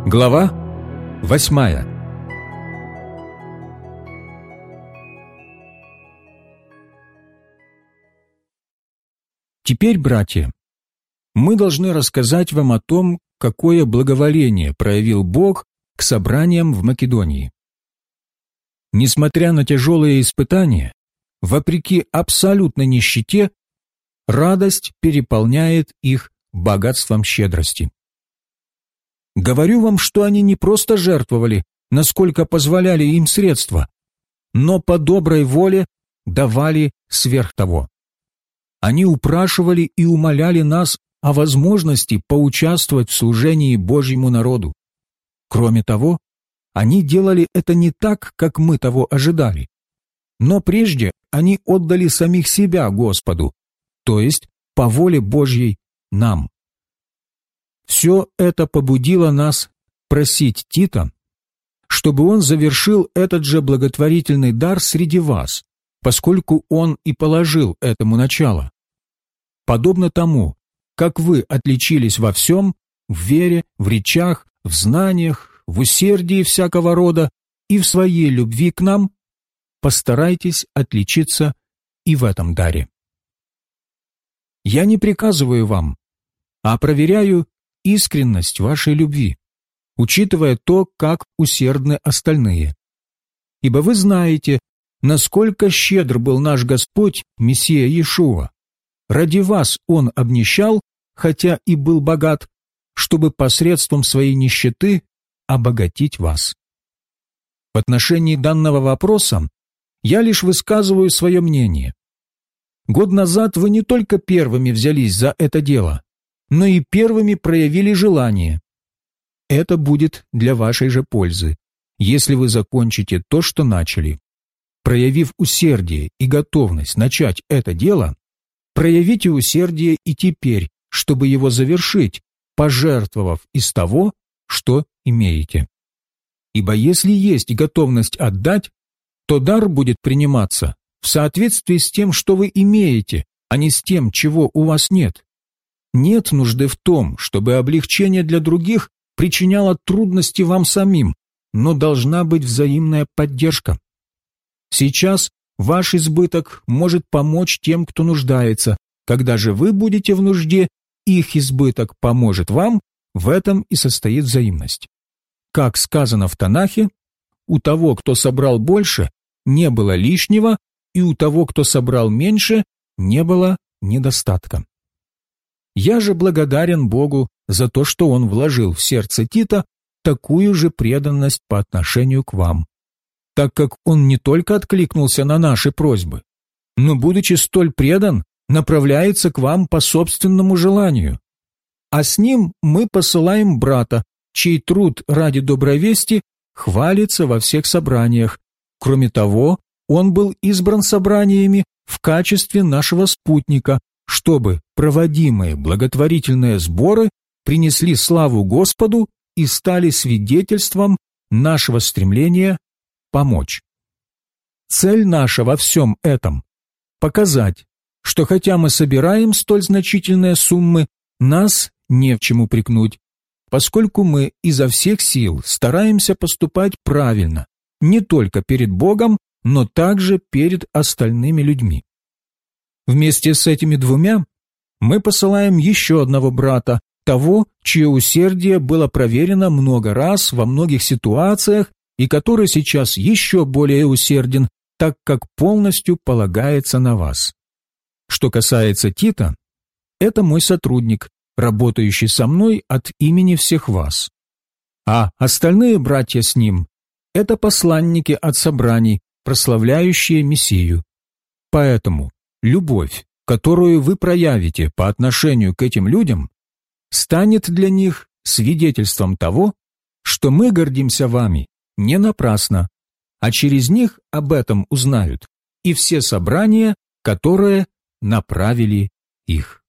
Глава 8. Теперь, братья, мы должны рассказать вам о том, какое благоволение проявил Бог к собраниям в Македонии. Несмотря на тяжелые испытания, вопреки абсолютной нищете, радость переполняет их богатством щедрости. Говорю вам, что они не просто жертвовали, насколько позволяли им средства, но по доброй воле давали сверх того. Они упрашивали и умоляли нас о возможности поучаствовать в служении Божьему народу. Кроме того, они делали это не так, как мы того ожидали, но прежде они отдали самих себя Господу, то есть по воле Божьей нам. Все это побудило нас просить Тита, чтобы он завершил этот же благотворительный дар среди вас, поскольку он и положил этому начало. Подобно тому, как вы отличились во всем, в вере, в речах, в знаниях, в усердии всякого рода и в своей любви к нам, постарайтесь отличиться и в этом даре. Я не приказываю вам, а проверяю искренность вашей любви, учитывая то, как усердны остальные. Ибо вы знаете, насколько щедр был наш Господь, Мессия Иешуа. Ради вас Он обнищал, хотя и был богат, чтобы посредством своей нищеты обогатить вас. В отношении данного вопроса я лишь высказываю свое мнение. Год назад вы не только первыми взялись за это дело, но и первыми проявили желание. Это будет для вашей же пользы, если вы закончите то, что начали. Проявив усердие и готовность начать это дело, проявите усердие и теперь, чтобы его завершить, пожертвовав из того, что имеете. Ибо если есть готовность отдать, то дар будет приниматься в соответствии с тем, что вы имеете, а не с тем, чего у вас нет. Нет нужды в том, чтобы облегчение для других причиняло трудности вам самим, но должна быть взаимная поддержка. Сейчас ваш избыток может помочь тем, кто нуждается. Когда же вы будете в нужде, их избыток поможет вам, в этом и состоит взаимность. Как сказано в Танахе, у того, кто собрал больше, не было лишнего, и у того, кто собрал меньше, не было недостатка. Я же благодарен Богу за то, что Он вложил в сердце Тита такую же преданность по отношению к вам, так как он не только откликнулся на наши просьбы, но, будучи столь предан, направляется к вам по собственному желанию. А с ним мы посылаем брата, чей труд ради доброй вести хвалится во всех собраниях. Кроме того, он был избран собраниями в качестве нашего спутника, чтобы проводимые благотворительные сборы принесли славу Господу и стали свидетельством нашего стремления помочь. Цель наша во всем этом – показать, что хотя мы собираем столь значительные суммы, нас не в чем упрекнуть, поскольку мы изо всех сил стараемся поступать правильно, не только перед Богом, но также перед остальными людьми. Вместе с этими двумя мы посылаем еще одного брата, того, чье усердие было проверено много раз во многих ситуациях и который сейчас еще более усерден, так как полностью полагается на вас. Что касается Тита, это мой сотрудник, работающий со мной от имени всех вас. А остальные братья с ним – это посланники от собраний, прославляющие Мессию. Поэтому любовь, которую вы проявите по отношению к этим людям, станет для них свидетельством того, что мы гордимся вами не напрасно, а через них об этом узнают и все собрания, которые направили их.